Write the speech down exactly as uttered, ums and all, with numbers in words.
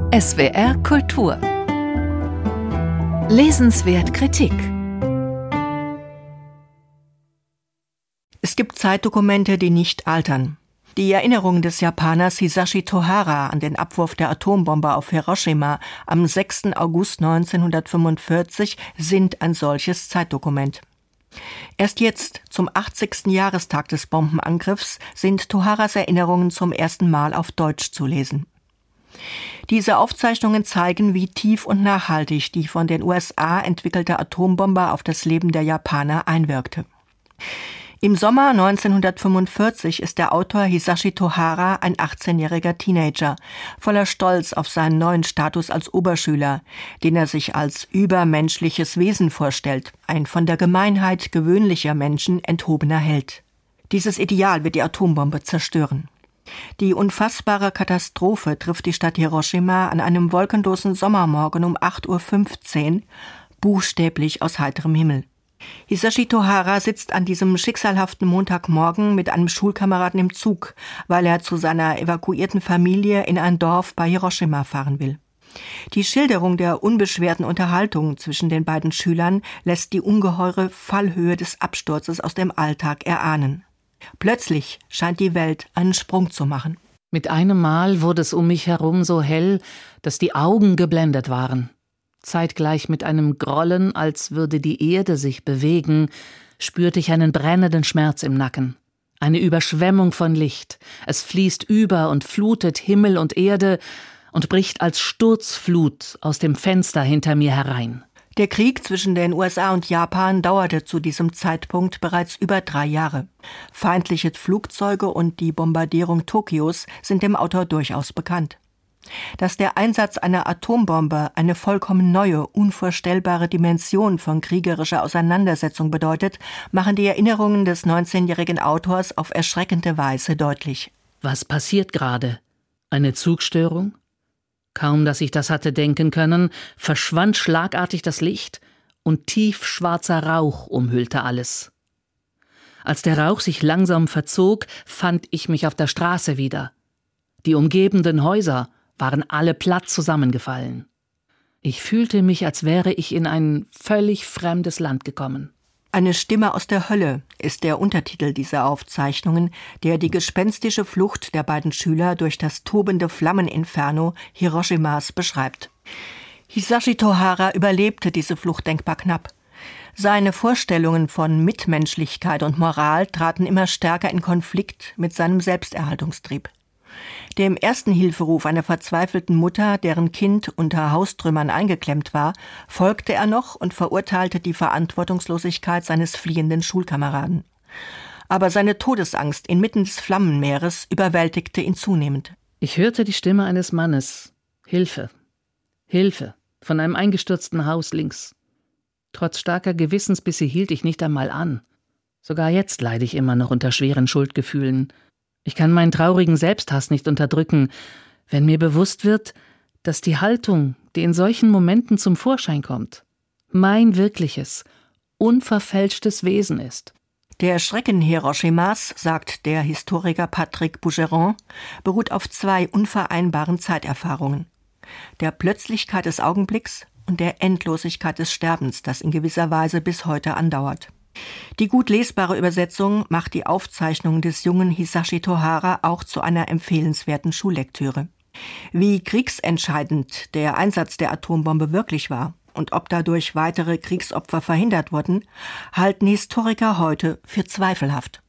S W R Kultur. Lesenswert Kritik. Es gibt Zeitdokumente, die nicht altern. Die Erinnerungen des Japaners Hisashi Tohara an den Abwurf der Atombombe auf Hiroshima am sechsten August neunzehnhundertfünfundvierzig sind ein solches Zeitdokument. Erst jetzt, zum achtzigsten Jahrestag des Bombenangriffs, sind Toharas Erinnerungen zum ersten Mal auf Deutsch zu lesen. Diese Aufzeichnungen zeigen, wie tief und nachhaltig die von den U S A entwickelte Atombombe auf das Leben der Japaner einwirkte. Im Sommer neunzehnhundertfünfundvierzig ist der Autor Hisashi Tohara ein achtzehnjähriger Teenager, voller Stolz auf seinen neuen Status als Oberschüler, den er sich als übermenschliches Wesen vorstellt, ein von der Gemeinheit gewöhnlicher Menschen enthobener Held. Dieses Ideal wird die Atombombe zerstören. Die unfassbare Katastrophe trifft die Stadt Hiroshima an einem wolkenlosen Sommermorgen um acht Uhr fünfzehn, buchstäblich aus heiterem Himmel. Hisashi Tohara sitzt an diesem schicksalhaften Montagmorgen mit einem Schulkameraden im Zug, weil er zu seiner evakuierten Familie in ein Dorf bei Hiroshima fahren will. Die Schilderung der unbeschwerten Unterhaltung zwischen den beiden Schülern lässt die ungeheure Fallhöhe des Absturzes aus dem Alltag erahnen. Plötzlich scheint die Welt einen Sprung zu machen. Mit einem Mal wurde es um mich herum so hell, dass die Augen geblendet waren. Zeitgleich mit einem Grollen, als würde die Erde sich bewegen, spürte ich einen brennenden Schmerz im Nacken. Eine Überschwemmung von Licht. Es fließt über und flutet Himmel und Erde und bricht als Sturzflut aus dem Fenster hinter mir herein. Der Krieg zwischen den U S A und Japan dauerte zu diesem Zeitpunkt bereits über drei Jahre. Feindliche Flugzeuge und die Bombardierung Tokios sind dem Autor durchaus bekannt. Dass der Einsatz einer Atombombe eine vollkommen neue, unvorstellbare Dimension von kriegerischer Auseinandersetzung bedeutet, machen die Erinnerungen des neunzehnjährigen Autors auf erschreckende Weise deutlich. Was passiert gerade? Eine Zugstörung? Kaum, dass ich das hatte denken können, verschwand schlagartig das Licht und tiefschwarzer Rauch umhüllte alles. Als der Rauch sich langsam verzog, fand ich mich auf der Straße wieder. Die umgebenden Häuser waren alle platt zusammengefallen. Ich fühlte mich, als wäre ich in ein völlig fremdes Land gekommen. Eine Stimme aus der Hölle ist der Untertitel dieser Aufzeichnungen, der die gespenstische Flucht der beiden Schüler durch das tobende Flammeninferno Hiroshimas beschreibt. Hisashi Tohara überlebte diese Flucht denkbar knapp. Seine Vorstellungen von Mitmenschlichkeit und Moral traten immer stärker in Konflikt mit seinem Selbsterhaltungstrieb. Dem ersten Hilferuf einer verzweifelten Mutter, deren Kind unter Haustrümmern eingeklemmt war, folgte er noch und verurteilte die Verantwortungslosigkeit seines fliehenden Schulkameraden. Aber seine Todesangst inmitten des Flammenmeeres überwältigte ihn zunehmend. Ich hörte die Stimme eines Mannes. Hilfe, Hilfe, von einem eingestürzten Haus links. Trotz starker Gewissensbisse hielt ich nicht einmal an. Sogar jetzt leide ich immer noch unter schweren Schuldgefühlen. Ich kann meinen traurigen Selbsthass nicht unterdrücken, wenn mir bewusst wird, dass die Haltung, die in solchen Momenten zum Vorschein kommt, mein wirkliches, unverfälschtes Wesen ist. Der Schrecken Hiroshimas, sagt der Historiker Patrick Bougeron, beruht auf zwei unvereinbaren Zeiterfahrungen: der Plötzlichkeit des Augenblicks und der Endlosigkeit des Sterbens, das in gewisser Weise bis heute andauert. Die gut lesbare Übersetzung macht die Aufzeichnung des jungen Hisashi Tohara auch zu einer empfehlenswerten Schullektüre. Wie kriegsentscheidend der Einsatz der Atombombe wirklich war und ob dadurch weitere Kriegsopfer verhindert wurden, halten Historiker heute für zweifelhaft.